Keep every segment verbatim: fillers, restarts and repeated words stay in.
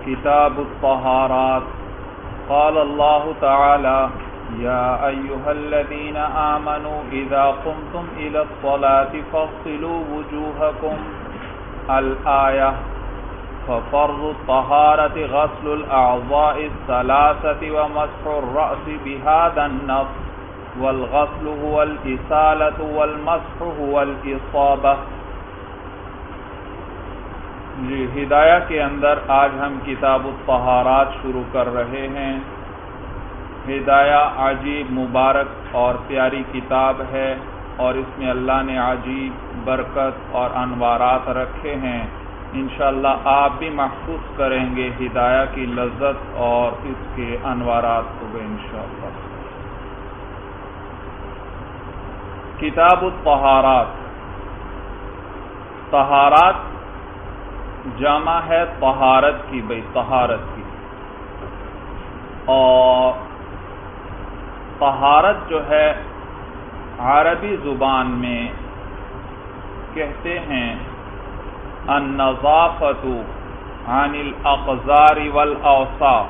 کتاب الطہارات قال اللہ تعالی یا ایہا الذین آمنوا اذا قمتم الى الصلاة فاغسلوا وجوہکم الآیہ ففرض الطہارة غسل الاعضاء الثلاثة ومسح الرأس بهذا النص والغسل هو الإسالة والمسح هو الإصابة۔ جی ہدایہ کے اندر آج ہم کتاب الطہارات شروع کر رہے ہیں۔ ہدایہ عجیب مبارک اور پیاری کتاب ہے اور اس میں اللہ نے عجیب برکت اور انوارات رکھے ہیں۔ انشاءاللہ آپ بھی محسوس کریں گے ہدایہ کی لذت اور اس کے انوارات کو بھی انشاءاللہ۔ کتاب الطہارات، طہارات جمع ہے طہارت کی، بھئی طہارت کی، اور طہارت جو ہے عربی زبان میں کہتے ہیں النظافۃ عن الاقذار والاوصاف۔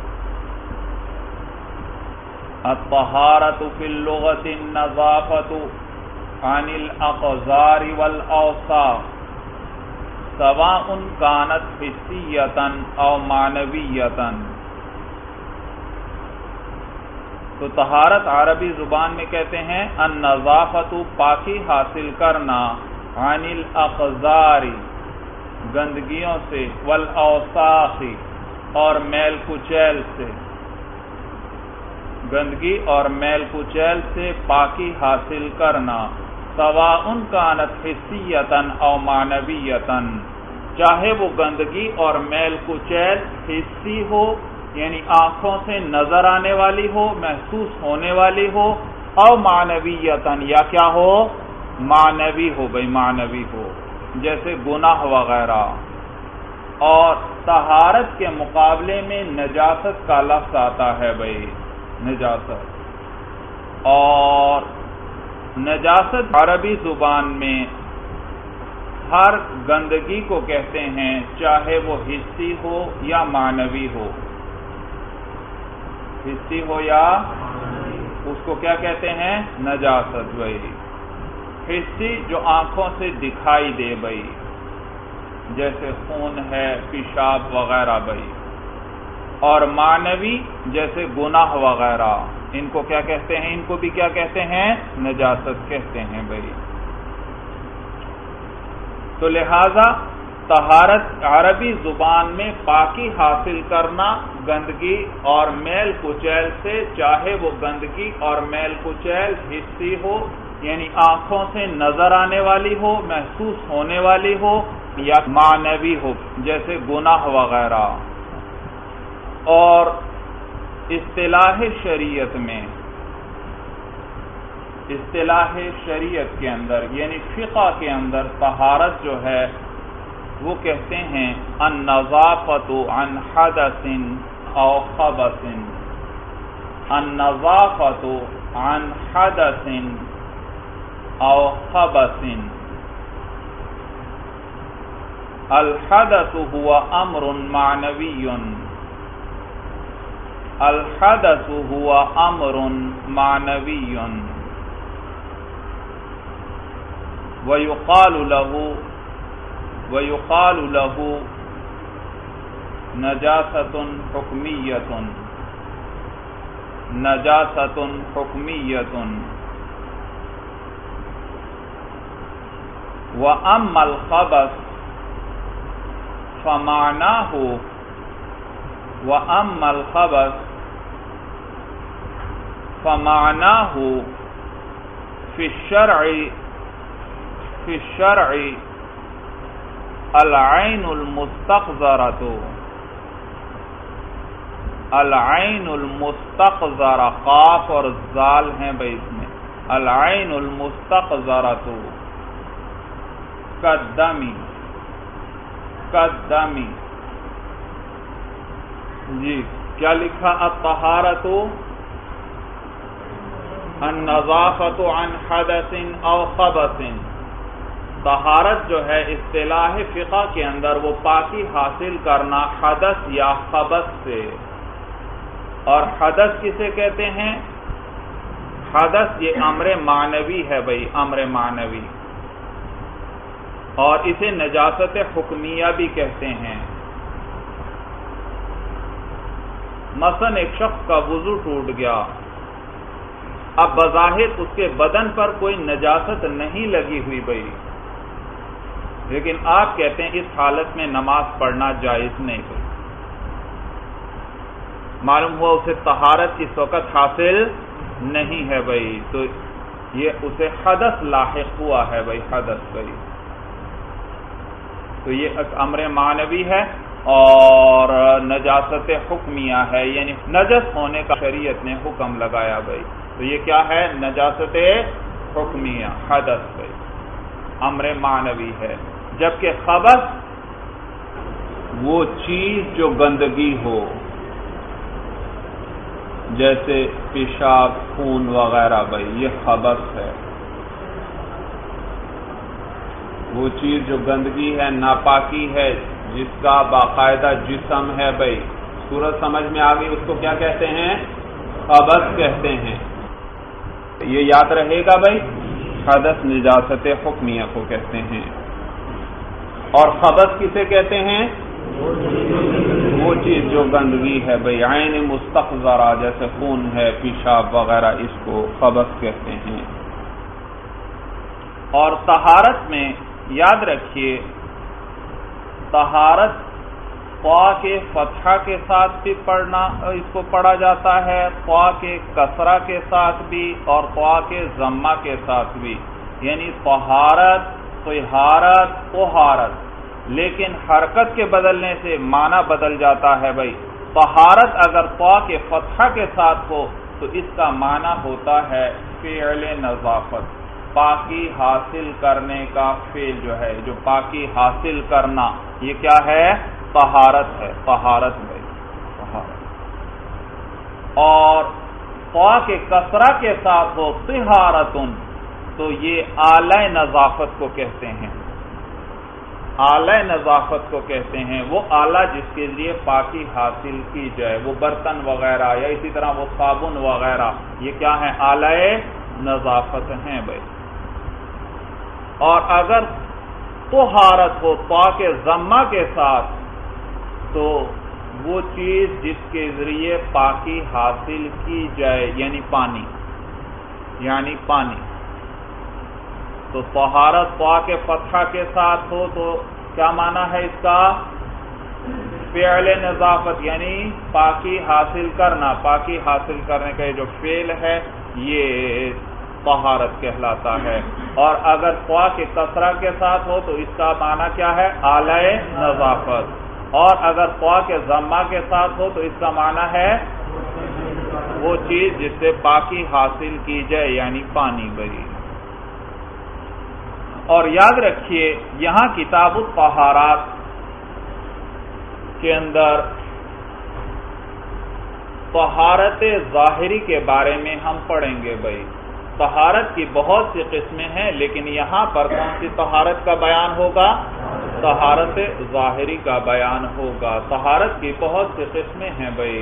الطہارۃ فی اللغۃ النظافۃ عن الاقذار والاوصاف سواء کانت حسیۃ او معنویۃ۔ تو طہارت عربی زبان میں کہتے ہیں النظافۃ پاکی حاصل کرنا، عن الاقذار گندگیوں سے، والاوساخ اور میل کچیل سے، گندگی اور میل کچیل سے پاکی حاصل کرنا، سواء کانت حسیۃ او معنویۃ، چاہے وہ گندگی اور میل کچیل حسی ہو یعنی آنکھوں سے نظر آنے والی ہو، محسوس ہونے والی ہو، او معنویۃ یا کیا ہو، معنوی ہو، بھئی معنوی ہو، جیسے گناہ وغیرہ۔ اور طہارت کے مقابلے میں نجاست کا لفظ آتا ہے، بھئی نجاست۔ اور نجاست عربی زبان میں ہر گندگی کو کہتے ہیں، چاہے وہ حسی ہو یا معنوی ہو، حسی ہو یا اس کو کیا کہتے ہیں، نجاست۔ بھئی حسی جو آنکھوں سے دکھائی دے، بھئی جیسے خون ہے، پیشاب وغیرہ، بھئی۔ اور معنوی جیسے گناہ وغیرہ، ان کو کیا کہتے ہیں، ان کو بھی کیا کہتے ہیں، نجاست کہتے ہیں، بھئی۔ تو لہذا طہارت عربی زبان میں پاکی حاصل کرنا گندگی اور میل کچیل سے، چاہے وہ گندگی اور میل کچیل حسی ہو یعنی آنکھوں سے نظر آنے والی ہو، محسوس ہونے والی ہو، یا معنوی ہو جیسے گناہ وغیرہ۔ اور اصطلاح شریعت میں، اصطلاح شریعت کے اندر یعنی فقہ کے اندر طہارت جو ہے وہ کہتے ہیں النظافۃ عن حدث او خبث، النظافۃ عن حدث او خبث۔ الحدث هو امر معنوی، الحدث هو امر معنوی ويقال له ويقال له نجاسة حکمیۃ، نجاسة حکمیۃ۔ وأما الخبث فمعناه وأما الخبث فمعناه في الشرع في الشرع العین المستقذرۃ، العین المستقذرہ، قاف اور زال ہیں بھائی اس میں، العین المستقذرۃ کالدمی، کالدمی۔ جی کیا لکھا، الطہارۃ النظافۃ عن حدث او خبث، طہارت جو ہے اصطلاح فقہ کے اندر وہ پاکی حاصل کرنا حدث یا خبث سے. اور حدث کسے کہتے ہیں؟ حدث یہ امر معنوی ہے بھائی، امر معنوی، اور اسے نجاست حکمیہ بھی کہتے ہیں. مثلا ایک شخص کا وضو ٹوٹ گیا، اب بظاہر اس کے بدن پر کوئی نجاست نہیں لگی ہوئی بھائی، لیکن آپ کہتے ہیں اس حالت میں نماز پڑھنا جائز نہیں ہوئی. معلوم ہوا اسے طہارت اس وقت حاصل نہیں ہے بھائی، تو یہ اسے حدث لاحق ہوا ہے بھائی، حدث بھائی. تو یہ ایک امر معنوی ہے اور نجاست حکمیہ ہے، یعنی نجس ہونے کا شریعت نے حکم لگایا بھائی. تو یہ کیا ہے؟ نجاست حکمیہ، حدث بھائی، امر معنوی ہے. جبکہ خبث وہ چیز جو گندگی ہو، جیسے پیشاب، خون وغیرہ بھائی، یہ خبث ہے. وہ چیز جو گندگی ہے، ناپاکی ہے، جس کا باقاعدہ جسم ہے بھائی، صورت سمجھ میں آ گئی، اس کو کیا کہتے ہیں؟ خبث کہتے ہیں. یہ یاد رہے گا بھائی، حدث نجاست حکمیہ کو کہتے ہیں. اور خبث کسے کہتے ہیں؟ وہ چیز جو گندگی ہے بھائی، عین مستقذرہ جیسے خون ہے، پیشاب وغیرہ، اس کو خبث کہتے ہیں. اور طہارت میں یاد رکھیے، طہارت قوا کے فتحہ کے ساتھ بھی پڑھنا، اس کو پڑھا جاتا ہے، قوا کے کسرہ کے ساتھ بھی اور قوا کے ضمہ کے ساتھ بھی، یعنی طہارت، طہارت، طہارت. لیکن حرکت کے بدلنے سے معنی بدل جاتا ہے بھائی. طہارت اگر قوا کے فتحہ کے ساتھ ہو تو اس کا معنی ہوتا ہے فعل نظافت، پاکی حاصل کرنے کا فعل جو ہے، جو پاکی حاصل کرنا، یہ کیا ہے؟ طہارت ہے، طہارت بھائی، طہارت. اور قوا کے کسرہ کے ساتھ ہو طہارتن تو یہ اعلی نظافت کو کہتے ہیں. اعلی نظافت کو کہتے ہیں وہ آلہ جس کے لیے پاکی حاصل کی جائے، وہ برتن وغیرہ یا اسی طرح وہ صابن وغیرہ، یہ کیا ہے؟ اعلی نظافت ہیں بھائی. اور اگر طہارت ہو طا کے ضمہ کے ساتھ تو وہ چیز جس کے ذریعے پاکی حاصل کی جائے، یعنی پانی، یعنی پانی. تو طہارت طا کے فتحہ کے ساتھ ہو تو کیا معنی ہے اس کا؟ فعل نظافت، یعنی پاکی حاصل کرنا، پاکی حاصل کرنے کا یہ جو فعل ہے یہ طہارت کہلاتا ہے. اور اگر طا کے کسرہ کے ساتھ ہو تو اس کا معنی کیا ہے؟ اعلی نظافت. اور اگر طا کے ضمہ کے ساتھ ہو تو اس کا معنی ہے وہ چیز جس سے پاکی حاصل کی جائے، یعنی پانی بھری. اور یاد رکھیے یہاں کتاب الطہارات کے اندر طہارت ظاہری کے بارے میں ہم پڑھیں گے بھائی. طہارت کی بہت سی قسمیں ہیں، لیکن یہاں پر کون سی طہارت کا بیان ہوگا؟ طہارت ظاہری کا بیان ہوگا. طہارت کی بہت سی قسمیں ہیں بھائی.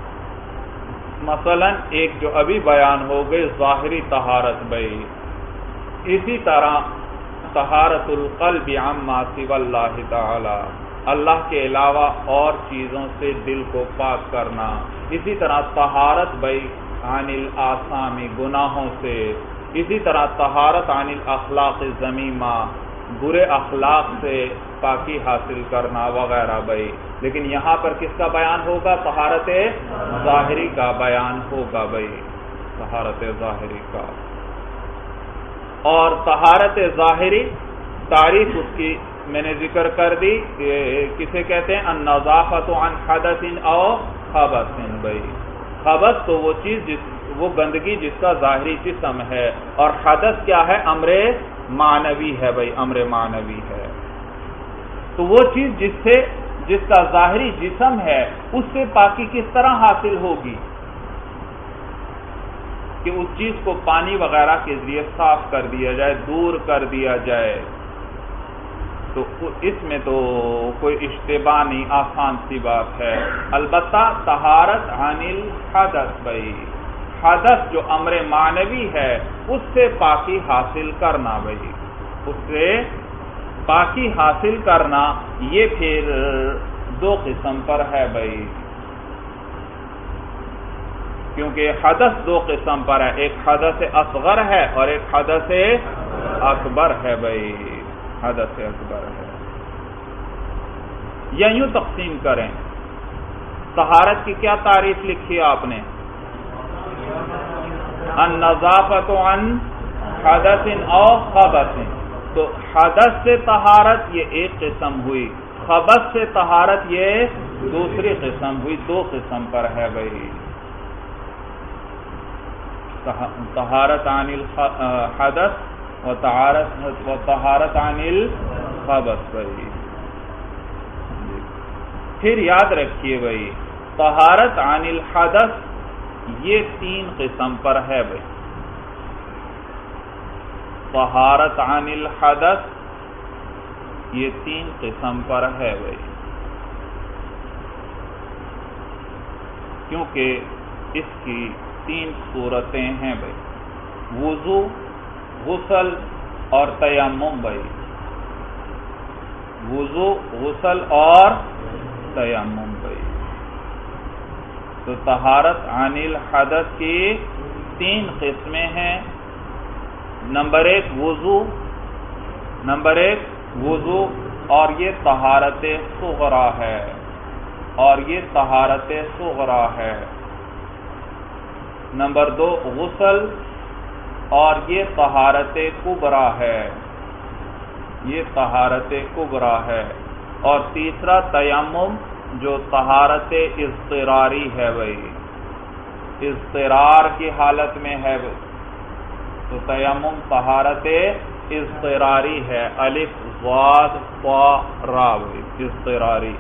مثلا ایک جو ابھی بیان ہو گئی ظاہری طہارت بھائی. اسی طرح طہارت القلب عما سوى اللہ تعالی، اللہ کے علاوہ اور چیزوں سے دل کو پاک کرنا. اسی طرح طہارت بھائی عن الآثام، گناہوں سے. اسی طرح طہارت عن الاخلاق الذمیمہ، برے اخلاق سے پاکی حاصل کرنا وغیرہ بھائی. لیکن یہاں پر کس کا بیان ہوگا؟ طہارت ظاہری کا بیان ہوگا بھائی، طہارت ظاہری کا. اور طہارت ظاہری تعریف اس کی میں نے ذکر کر دی، کسے کہتے ہیں؟ النظافت عن حدث او خبث بھائی. خبث تو وہ چیز جس وہ گندگی جس کا ظاہری جسم ہے، اور حدث کیا ہے؟ امر معنوی ہے بھائی، امر معنوی ہے. تو وہ چیز جس سے جس کا ظاہری جسم ہے اس سے پاکی کس طرح حاصل ہوگی؟ کہ اس چیز کو پانی وغیرہ کے ذریعے صاف کر دیا جائے، دور کر دیا جائے. تو اس میں تو کوئی اشتباہ نہیں، آسان سی بات ہے۔ البتہ طہارت عن الحدث، بھائی حدث جو امر معنوی ہے اس سے پاکی حاصل کرنا، بھائی اس سے پاکی حاصل کرنا، یہ پھر دو قسم پر ہے بھائی، کیونکہ حدث دو قسم پر ہے، ایک حدث اصغر ہے اور ایک حدث اکبر ہے بھائی، حدث اکبر ہے۔ یا یوں تقسیم کریں، طہارت کی کیا تعریف لکھی آپ نے؟ النظافۃ عن حدث او خبث، تو حدث سے طہارت یہ ایک قسم ہوئی، خبث سے طہارت یہ دوسری قسم ہوئی، دو قسم پر ہے بھائی، طہارت عن الحدث و طہارت عن الخبث بھائی۔ پھر یاد رکھیے بھائی، طہارت عن الحدث یہ تین قسم پر ہے بھائی، طہارت عن الحدث یہ تین قسم پر ہے بھائی، کیونکہ اس کی تین صورتیں ہیں بھائی، وضو، غسل اور تیمم بھائی، وضو، غسل اور تیمم بھائی۔ تو طہارت عن الحدث کی تین قسمیں ہیں، نمبر ایک وضو، نمبر ایک وضو اور یہ طہارت صغرا ہے، اور یہ طہارت صغرا ہے۔ نمبر دو غسل اور یہ طہارت کبریٰ ہے، یہ طہارت کبریٰ ہے۔ اور تیسرا تیمم جو طہارت اضطراری ہے بھائی، اضطرار کی حالت میں ہے بھائی، تو تیمم طہارت اضطراری ہے، الف ضاد طا را بھائی، اضطراری۔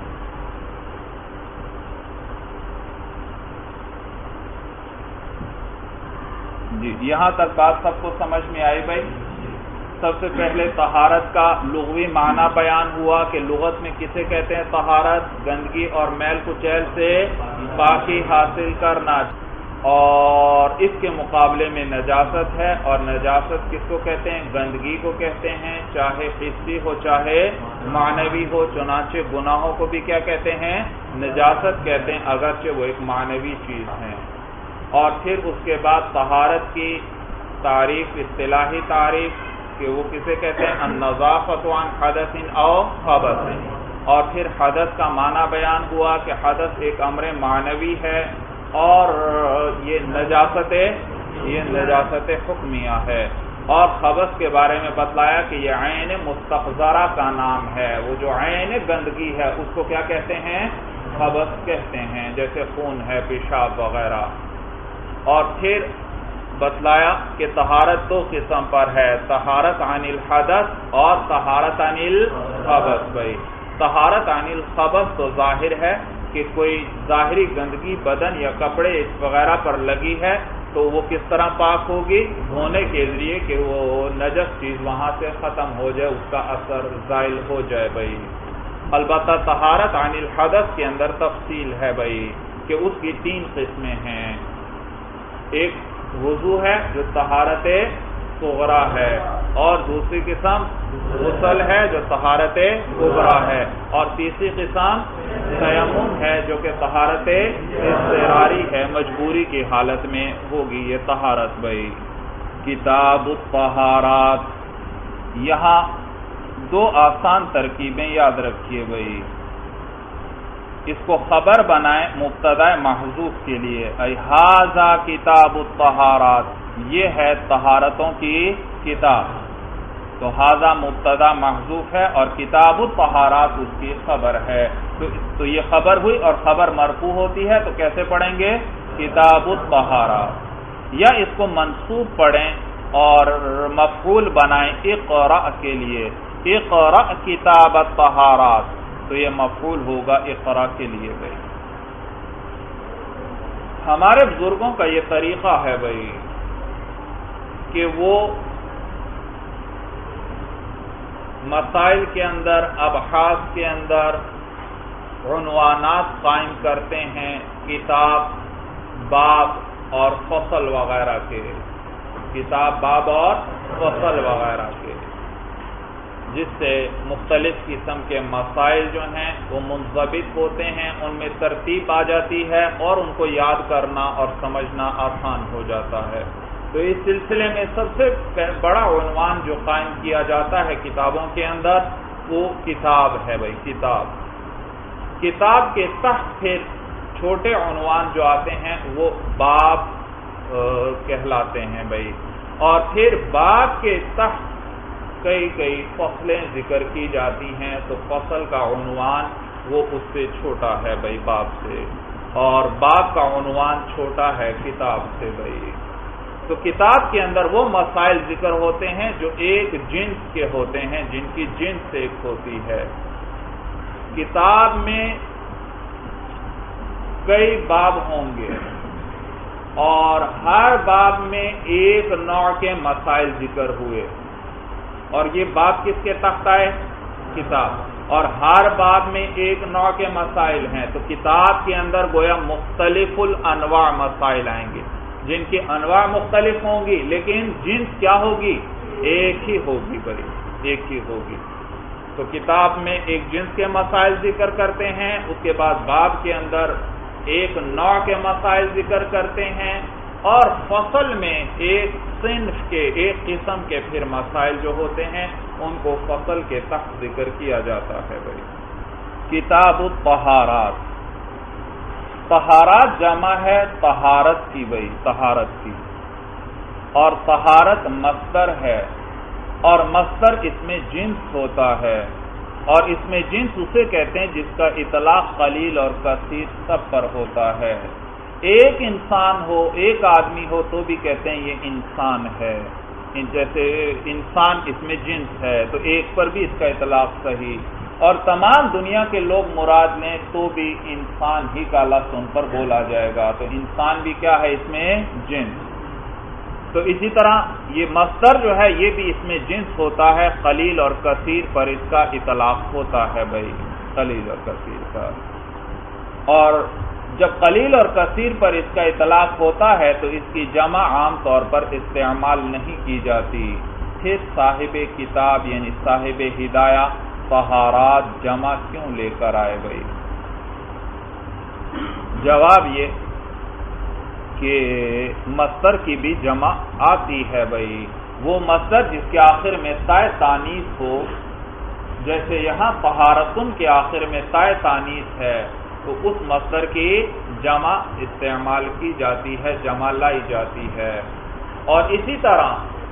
جی یہاں تک بات سب کو سمجھ میں آئی بھائی؟ سب سے پہلے طہارت کا لغوی معنی بیان ہوا کہ لغت میں کسے کہتے ہیں طہارت؟ گندگی اور میل کچیل سے پاکی حاصل کرنا، اور اس کے مقابلے میں نجاست ہے، اور نجاست کس کو کہتے ہیں؟ گندگی کو کہتے ہیں، چاہے حسی ہو چاہے معنوی ہو، چنانچہ گناہوں کو بھی کیا کہتے ہیں؟ نجاست کہتے ہیں، اگرچہ وہ ایک معنوی چیز ہے۔ اور پھر اس کے بعد طہارت کی تعریف، اصطلاحی تعریف کہ وہ کسے کہتے ہیں؟ النظافۃ عن حدث او خبث، اور پھر حدث کا معنی بیان ہوا کہ حدث ایک امر معنوی ہے، اور یہ نجاست یہ نجاست حکمیہ ہے۔ اور خبث کے بارے میں بتلایا کہ یہ عین مستقذرہ کا نام ہے، وہ جو عین گندگی ہے اس کو کیا کہتے ہیں؟ خبث کہتے ہیں، جیسے خون ہے، پیشاب وغیرہ۔ اور پھر بتلایا کہ طہارت دو قسم پر ہے، طہارت عن الحدث اور طہارت عن الخبث بھائی۔ طہارت عن الخبث تو ظاہر ہے کہ کوئی ظاہری گندگی بدن یا کپڑے وغیرہ پر لگی ہے تو وہ کس طرح پاک ہوگی؟ دھونے کے ذریعے کہ وہ نجس چیز وہاں سے ختم ہو جائے، اس کا اثر زائل ہو جائے بھائی۔ البتہ طہارت عن الحدث کے اندر تفصیل ہے بھائی کہ اس کی تین قسمیں ہیں، ایک وضو ہے جو طہارت صغرا ہے، اور دوسری قسم غسل ہے جو طہارت کبریٰ ہے، اور تیسری قسم تیمم ہے جو کہ طہارت اضطراری ہے، مجبوری کی حالت میں ہوگی یہ طہارت بھائی۔ کتاب الطہارات، یہاں دو آسان ترکیبیں یاد رکھیے بھائی، اس کو خبر بنائیں مبتدا محذوف کے لیے، ای ھذا کتاب الطہارات، یہ ہے طہارتوں کی کتاب، تو ھذا مبتدا محذوف ہے اور کتاب الطہارات اس کی خبر ہے، تو یہ خبر ہوئی اور خبر مرفوع ہوتی ہے تو کیسے پڑھیں گے؟ کتاب الطہارات، یا اس کو منصوب پڑھیں اور مفعول بنائیں اقرأ کے لیے، اقرأ کتاب الطہارات، تو یہ مفعول ہوگا اقرأ کے لیے بھائی۔ ہمارے بزرگوں کا یہ طریقہ ہے بھائی کہ وہ مسائل کے اندر، ابحاث کے اندر عنوانات قائم کرتے ہیں کتاب، باب اور فصل وغیرہ کے، کتاب، باب اور فصل وغیرہ کے، جس سے مختلف قسم کے مسائل جو ہیں وہ منضبط ہوتے ہیں، ان میں ترتیب آ جاتی ہے اور ان کو یاد کرنا اور سمجھنا آسان ہو جاتا ہے۔ تو اس سلسلے میں سب سے بڑا عنوان جو قائم کیا جاتا ہے کتابوں کے اندر وہ کتاب ہے بھائی، کتاب۔ کتاب کے تحت پھر چھوٹے عنوان جو آتے ہیں وہ باب کہلاتے ہیں بھائی، اور پھر باب کے تحت کئی کئی فصلیں ذکر کی جاتی ہیں، تو فصل کا عنوان وہ اس سے چھوٹا ہے بھائی باب سے، اور باب کا عنوان چھوٹا ہے کتاب سے بھائی۔ تو کتاب کے اندر وہ مسائل ذکر ہوتے ہیں جو ایک جنس کے ہوتے ہیں، جن کی جنس ایک ہوتی ہے۔ کتاب میں کئی باب ہوں گے اور ہر باب میں ایک نوع کے مسائل ذکر ہوئے، اور یہ باب کس کے تحت آئے؟ کتاب، اور ہر باب میں ایک نوع کے مسائل ہیں، تو کتاب کے اندر گویا مختلف الانواع مسائل آئیں گے، جن کی انواع مختلف ہوں گی لیکن جنس کیا ہوگی؟ ایک ہی ہوگی بھائی، ایک ہی ہوگی۔ تو کتاب میں ایک جنس کے مسائل ذکر کرتے ہیں، اس کے بعد باب کے اندر ایک نوع کے مسائل ذکر کرتے ہیں، اور فصل میں ایک صنف کے، ایک قسم کے پھر مسائل جو ہوتے ہیں ان کو فصل کے تحت ذکر کیا جاتا ہے بھائی۔ کتاب الطہارات، طہارات جمع ہے طہارت کی بھائی، طہارت کی، اور طہارت مصدر ہے، اور مصدر اس میں جنس ہوتا ہے، اور اس میں جنس اسے کہتے ہیں جس کا اطلاق قلیل اور کثیر سب پر ہوتا ہے۔ ایک انسان ہو، ایک آدمی ہو تو بھی کہتے ہیں یہ انسان ہے، جیسے انسان اس میں جنس ہے تو ایک پر بھی اس کا اطلاق صحیح، اور تمام دنیا کے لوگ مراد لیں تو بھی انسان ہی کا لفظ ان پر بولا جائے گا، تو انسان بھی کیا ہے اس میں؟ جنس۔ تو اسی طرح یہ مصدر جو ہے یہ بھی اس میں جنس ہوتا ہے، قلیل اور کثیر پر اس کا اطلاق ہوتا ہے بھائی، قلیل اور کثیر کا، اور جب قلیل اور کثیر پر اس کا اطلاق ہوتا ہے تو اس کی جمع عام طور پر استعمال نہیں کی جاتی۔ پھر صاحب کتاب یعنی صاحب ہدایہ طہارات جمع کیوں لے کر آئے بھائی؟ جواب یہ کہ مصدر کی بھی جمع آتی ہے بھائی، وہ مصدر جس کے آخر میں تائے تانیث ہو، جیسے یہاں طہارتن کے آخر میں تائے تانیث ہے تو اس مصدر کی جمع استعمال کی جاتی ہے، جمع لائی جاتی ہے۔ اور اسی طرح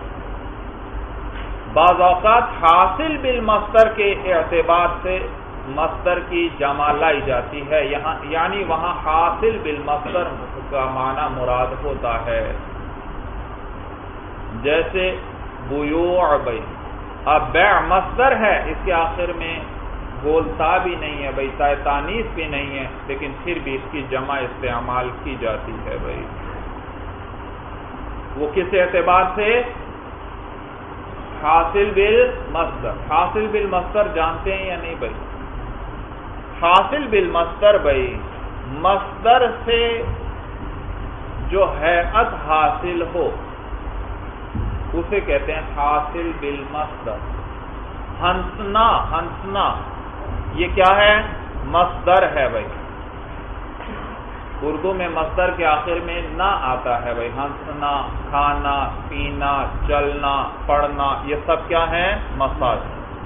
بعض اوقات حاصل بالمصدر کے اعتبار سے مصدر کی جمع لائی جاتی ہے، یہاں یعنی وہاں حاصل بالمصدر کا معنی مراد ہوتا ہے، جیسے بیوع بھائی، اب بیع مصدر ہے، اس کے آخر میں بولتا بھی نہیں ہے بھائی، تائے تانیث بھی نہیں ہے، لیکن پھر بھی اس کی جمع استعمال کی جاتی ہے بھائی۔ وہ کس اعتبار سے؟ حاصل بالمصدر۔ حاصل بالمصدر جانتے ہیں یا نہیں بھائی؟ حاصل بالمصدر بھائی، مصدر سے جو ہیئت حاصل ہو اسے کہتے ہیں حاصل بالمصدر۔ ہنسنا، ہنسنا یہ کیا ہے؟ مصدر ہے بھائی، اردو میں مصدر کے آخر میں نہ آتا ہے بھائی، ہنسنا، کھانا، پینا، چلنا، پڑھنا، یہ سب کیا ہے؟ مصادر۔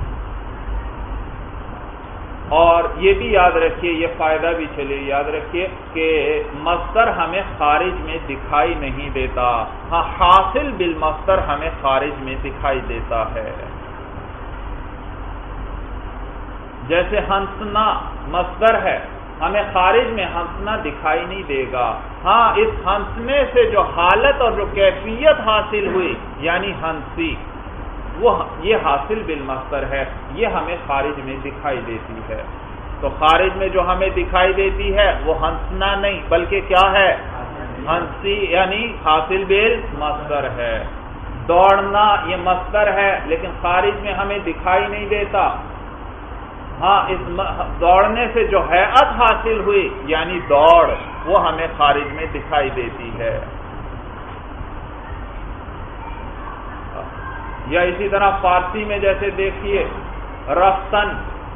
اور یہ بھی یاد رکھیے، یہ فائدہ بھی چلیے یاد رکھیے کہ مصدر ہمیں خارج میں دکھائی نہیں دیتا، ہاں حاصل بالمصدر ہمیں خارج میں دکھائی دیتا ہے۔ جیسے ہنسنا مصدر ہے، ہمیں خارج میں ہنسنا دکھائی نہیں دے گا، ہاں اس ہنسنے سے جو حالت اور جو کیفیت حاصل ہوئی یعنی ہنسی، وہ یہ حاصل بالمصدر ہے، یہ ہمیں خارج میں دکھائی دیتی ہے۔ تو خارج میں جو ہمیں دکھائی دیتی ہے وہ ہنسنا نہیں بلکہ کیا ہے؟ ہنسی، یعنی حاصل بالمصدر ہے۔ دوڑنا یہ مصدر ہے لیکن خارج میں ہمیں دکھائی نہیں دیتا. ہاں اس دوڑنے سے جو ہیئت حاصل ہوئی یعنی دوڑ وہ ہمیں خارج میں دکھائی دیتی ہے. یا اسی طرح فارسی میں جیسے دیکھیے رفتن،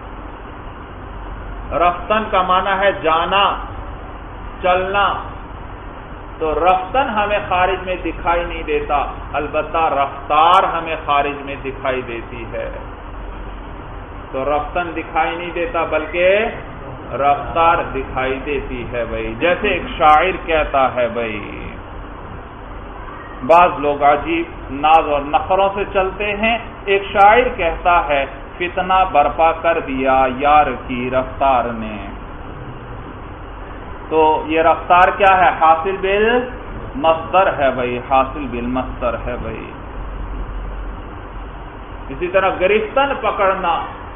رفتن کا معنی ہے جانا، چلنا. تو رفتن ہمیں خارج میں دکھائی نہیں دیتا، البتہ رفتار ہمیں خارج میں دکھائی دیتی ہے. تو رفتن دکھائی نہیں دیتا بلکہ رفتار دکھائی دیتی ہے بھائی. جیسے ایک شاعر کہتا ہے بھائی، بعض لوگ عجیب ناز اور نخروں سے چلتے ہیں. ایک شاعر کہتا ہے فتنہ برپا کر دیا یار کی رفتار نے. تو یہ رفتار کیا ہے؟ حاصل بالمصدر ہے بھائی، حاصل بالمصدر ہے بھائی. اسی طرح گرفتن پکڑنا،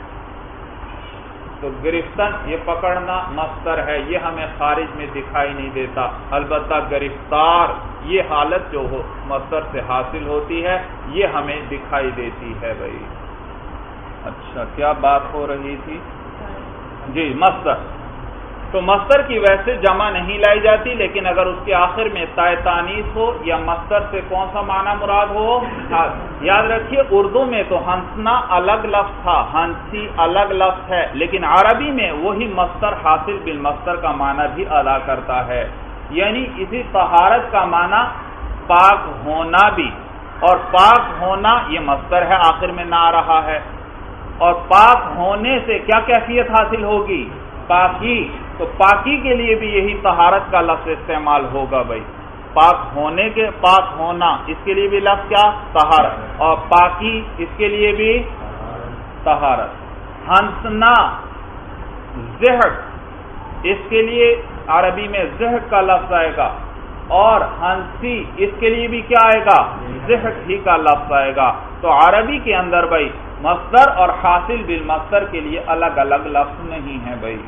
تو گرفتن یہ پکڑنا مصدر ہے، یہ ہمیں خارج میں دکھائی نہیں دیتا، البتہ گرفتار یہ حالت جو ہو مصدر سے حاصل ہوتی ہے یہ ہمیں دکھائی دیتی ہے بھائی. اچھا کیا بات ہو رہی تھی؟ جی مصدر. تو مصدر کی ویسے جمع نہیں لائی جاتی، لیکن اگر اس کے آخر میں تائے تانیث ہو یا مصدر سے کون سا معنی مراد ہو. یاد رکھیے اردو میں تو ہنسنا الگ لفظ تھا، ہنسی الگ لفظ ہے، لیکن عربی میں وہی مصدر حاصل بالمصدر کا معنی بھی ادا کرتا ہے. یعنی اسی طہارت کا معنی پاک ہونا بھی، اور پاک ہونا یہ مصدر ہے آخر میں نہ آ رہا ہے، اور پاک ہونے سے کیا کیفیت حاصل ہوگی؟ پاکی. تو پاکی کے لیے بھی یہی طہارت کا لفظ استعمال ہوگا بھائی. پاک ہونے کے پاک ہونا اس کے لیے بھی لفظ کیا؟ طہارت. اور پاکی اس کے لیے بھی طہارت. ہنسنا زہق اس کے لیے عربی میں زہق کا لفظ آئے گا، اور ہنسی اس کے لیے بھی کیا آئے گا؟ زہق ہی کا لفظ آئے گا. تو عربی کے اندر بھائی مصدر اور حاصل بالمصدر کے لیے الگ الگ لفظ نہیں ہے بھائی،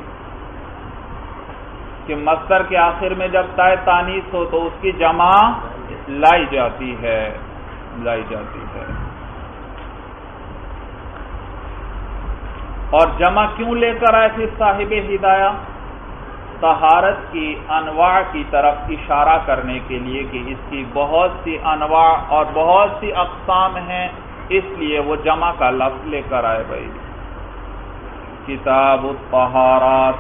کہ مصدر کے آخر میں جب تائے تانیث ہو تو اس کی جمع لائی جاتی ہے لائی جاتی ہے اور جمع کیوں لے کر آئے تھے صاحب ہدایہ؟ طہارت کی انواع کی طرف اشارہ کرنے کے لیے کہ اس کی بہت سی انواع اور بہت سی اقسام ہیں، اس لیے وہ جمع کا لفظ لے کر آئے بھائی. کتاب الطہارات.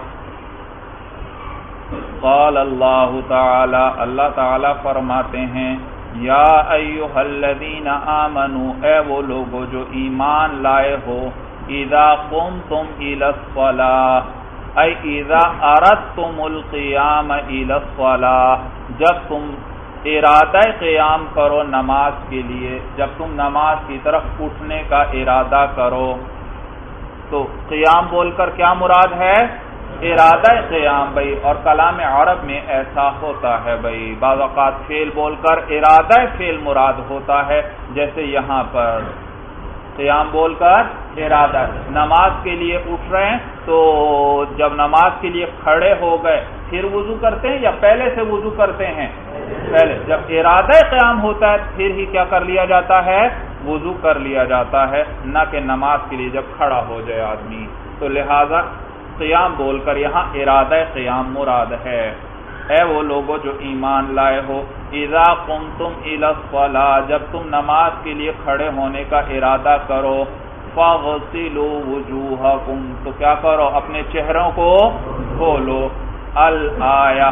قال اللہ تعالی، اللہ تعالی فرماتے ہیں یا ایھا الذین آمنوا، اے وہ لوگو جو ایمان لائے ہو، اذا قمتم الی الصلاۃ اے اذا اردتم القیام الی الصلاۃ، جب تم ارادہ قیام کرو نماز کے لیے، جب تم نماز کی طرف اٹھنے کا ارادہ کرو. تو قیام بول کر کیا مراد ہے؟ ارادہ قیام بھائی. اور کلام عرب میں ایسا ہوتا ہے بھائی، بعض اوقات فعل بول کر ارادہ فعل مراد ہوتا ہے، جیسے یہاں پر قیام بول کر ارادہ. نماز کے لیے اٹھ رہے ہیں تو جب نماز کے لیے کھڑے ہو گئے پھر وضو کرتے ہیں یا پہلے سے وضو کرتے ہیں؟ پہلے. جب ارادہ قیام ہوتا ہے پھر ہی کیا کر لیا جاتا ہے؟ وضو کر لیا جاتا ہے، نہ کہ نماز کے لیے جب کھڑا ہو جائے آدمی. تو لہذا قیام بول کر یہاں ارادہ قیام مراد ہے. اے وہ لوگوں جو ایمان لائے ہو، اذا قمتم الی الصلاۃ، جب تم نماز کے لیے کھڑے ہونے کا ارادہ کرو، فاغسلوا وجوہکم، تو کیا کرو؟ اپنے چہروں کو دھو لو. الآیہ،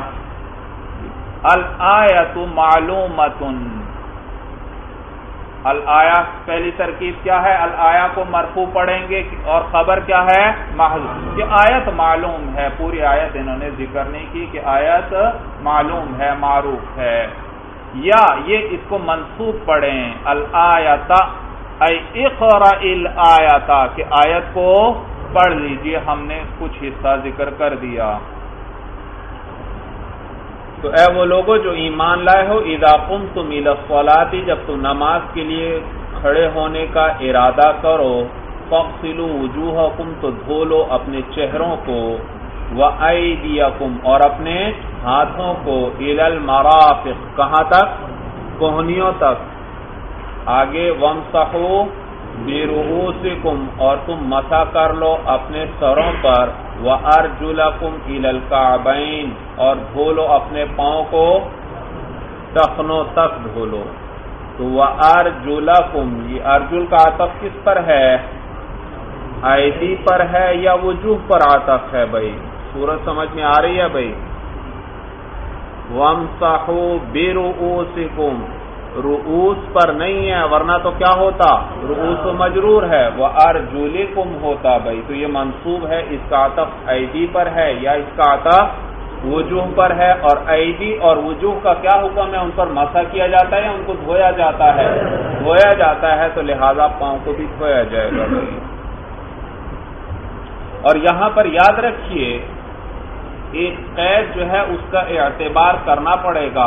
الآیۃ معلومۃ. الآیہ پہلی ترکیب کیا ہے؟ الآیہ کو مرفوع پڑھیں گے اور خبر کیا ہے؟ محذوف. یہ آیت معلوم ہے، پوری آیت انہوں نے ذکر نہیں کی کہ آیت معلوم ہے، معروف ہے. یا یہ اس کو منصوب پڑھیں، الآیت ای اقرأ الآیت، کہ آیت کو پڑھ لیجئے، ہم نے کچھ حصہ ذکر کر دیا. تو اے وہ لوگوں جو ایمان لائے ہو، اذا قمتم الی الصلاۃ، جب تم نماز کے لیے کھڑے ہونے کا ارادہ کرو، فاغسلوا وجوہکم، تو دھو لو اپنے چہروں کو، وایدیکم، اور اپنے ہاتھوں کو، الی المرافق، کہاں تک؟ کوہنیوں تک. آگے وَامْسَحُوا بِرُؤُوسِكُمْ، اور تم مسح کر لو اپنے سروں پر، وَأَرْجُلَكُمْ إِلَى الْكَعْبَيْنِ، اور دھو لو اپنے پاؤں کو ٹخنوں تک دھو لو۔ تو وَأَرْجُلَكُمْ، یہ ارجل کا عطف کس پر ہے؟ ایدی پر ہے یا وجوہ پر عطف ہے بھائی؟ سورت سمجھ میں آ رہی ہے بھائی؟ وَامْسَحُوا بِرُؤُوسِكُمْ، رؤوس پر نہیں ہے، ورنہ تو کیا ہوتا؟ رؤوس مجرور ہے، وَأَرْجُلِكُمْ ہوتا بھائی۔ تو یہ منصوب ہے، اس کا عطف ایدی پر ہے یا اس کا عطف وجوہ پر ہے، اور ایدی اور وجوہ کا کیا حکم ہے؟ ان پر مسح کیا جاتا ہے یا ان کو دھویا جاتا ہے؟ دھویا جاتا ہے، تو لہذا پاؤں کو بھی دھویا جائے گا بھائی۔ اور یہاں پر یاد رکھیے ایک قید جو ہے اس کا اعتبار کرنا پڑے گا۔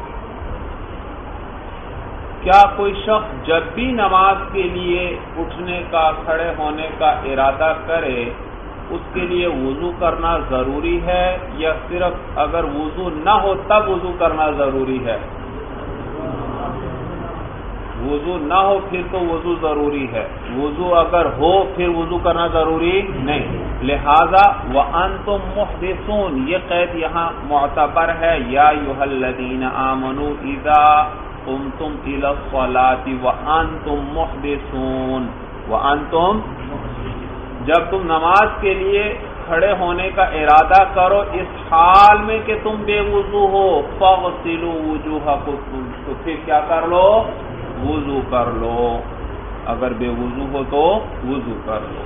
کیا کوئی شخص جب بھی نماز کے لیے اٹھنے کا، کھڑے ہونے کا ارادہ کرے اس کے لیے وضو کرنا ضروری ہے، یا صرف اگر وضو نہ ہو تب وضو کرنا ضروری ہے؟ وضو نہ ہو پھر تو وضو ضروری ہے، وضو اگر ہو پھر وضو کرنا ضروری نہیں۔ لہذا وَأَنْتُمْ مُحْدِثُونَ، یہ قید یہاں معتبر ہے۔ یا أَيُّهَا الَّذِينَ آمَنُوا إِذَا قُمْتُمْ إِلَى الصَّلَاةِ وَأَنْتُمْ مُحْدِثُونَ، وَأَنْتُمْ، جب تم نماز کے لیے کھڑے ہونے کا ارادہ کرو اس حال میں کہ تم بے وضو ہو، فَاغْسِلُوا وُجُوهَكُمْ، تو پھر کیا کر لو؟ وضو کر لو۔ اگر بے وضو ہو تو وضو کر لو۔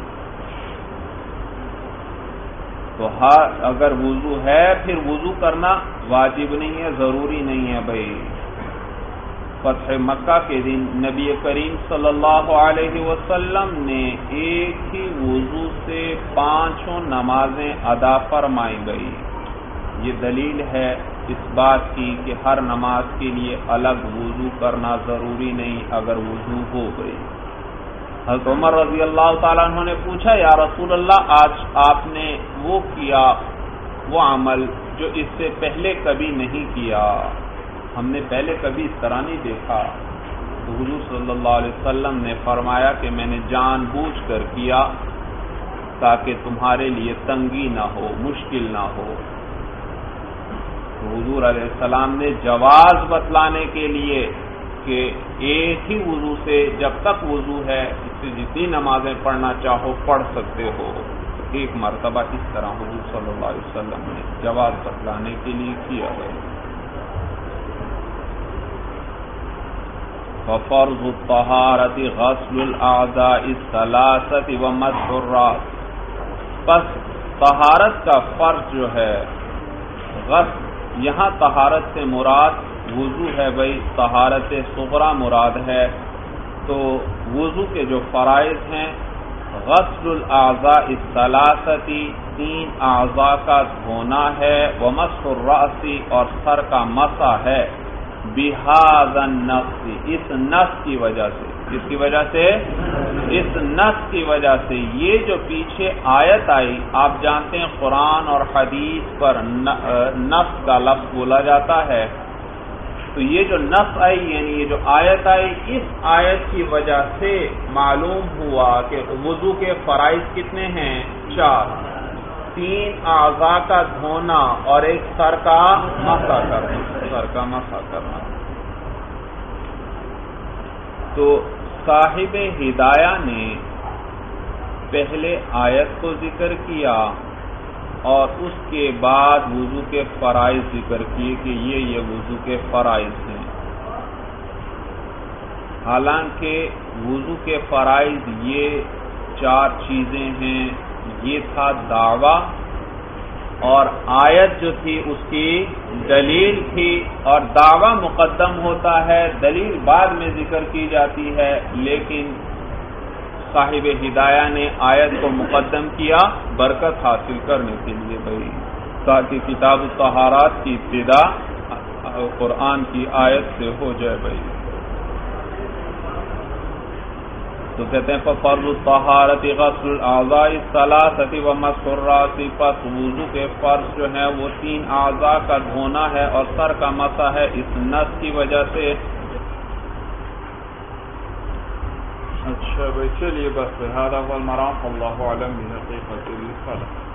تو اگر وضو ہے پھر وضو کرنا واجب نہیں ہے، ضروری نہیں ہے بھائی۔ فتح مکہ کے دن نبی کریم صلی اللہ علیہ وسلم نے ایک ہی وضو سے پانچوں نمازیں ادا فرمائی گئی۔ یہ دلیل ہے اس بات کی کہ ہر نماز کے لیے الگ وضو کرنا ضروری نہیں اگر وضو ہو گئی۔ حضرت عمر رضی اللہ تعالیٰ عنہ نے پوچھا یا رسول اللہ، آج آپ نے وہ کیا وہ عمل جو اس سے پہلے کبھی نہیں کیا، ہم نے پہلے کبھی اس طرح نہیں دیکھا۔ تو حضور صلی اللہ علیہ وسلم نے فرمایا کہ میں نے جان بوجھ کر کیا تاکہ تمہارے لیے تنگی نہ ہو، مشکل نہ ہو۔ تو حضور علیہ السلام نے جواز بتلانے کے لیے کہ ایک ہی وضو سے جب تک وضو ہے اس سے جتنی نمازیں پڑھنا چاہو پڑھ سکتے ہو، ایک مرتبہ اس طرح حضور صلی اللہ علیہ وسلم نے جواز بتلانے کے لیے کیا ہے۔ وفرض الطہارۃ غسل الاعضاء الثلاثۃ ومسح الراس، پس طہارت کا فرض جو ہے غسل، یہاں طہارت سے مراد وضو ہے بھائی، طہارت صغریٰ مراد ہے۔ تو وضو کے جو فرائض ہیں غسل الاعضاء الثلاثۃ، تین اعضاء کا دھونا ہے، ومسح الراس، اور سر کا مسح ہے، بہذا النص، اس نص کی وجہ سے، اس کی وجہ سے اس نص کی وجہ سے یہ جو پیچھے آیت آئی، آپ جانتے ہیں قرآن اور حدیث پر نص کا لفظ بولا جاتا ہے، تو یہ جو نص آئی یعنی یہ جو آیت آئی، اس آیت کی وجہ سے معلوم ہوا کہ وضو کے فرائض کتنے ہیں؟ چار، تین اعضاء کا دھونا اور ایک سر کا مسح کرنا، سر کا مسح کرنا۔ تو صاحب ہدایہ نے پہلے آیت کو ذکر کیا اور اس کے بعد وضو کے فرائض ذکر کیے کہ یہ یہ وضو کے فرائض ہیں۔ حالانکہ وضو کے فرائض یہ چار چیزیں ہیں، یہ تھا دعویٰ، اور آیت جو تھی اس کی دلیل تھی، اور دعویٰ مقدم ہوتا ہے، دلیل بعد میں ذکر کی جاتی ہے، لیکن صاحب ہدایہ نے آیت کو مقدم کیا برکت حاصل کرنے کے لیے بھائی، تاکہ کتاب الطہارات کی ابتدا قرآن کی آیت سے ہو جائے بھائی۔ تو کہتے ہیں فَفَرْضُ الطَّہَارَةِ غَسْلُ الْأَعْضَاءِ الثَّلَاثَةِ وَمَسْحُ الرَّأْسِ، پس وضو کے فرض جو ہیں وہ تین اعضاء کا دھونا ہے اور سر کا مسح ہے، اس نص کی وجہ سے۔ اچھا بھائی چلیے بس هذا هو المرام، اللہ اعلم بحقیقت الصلاة.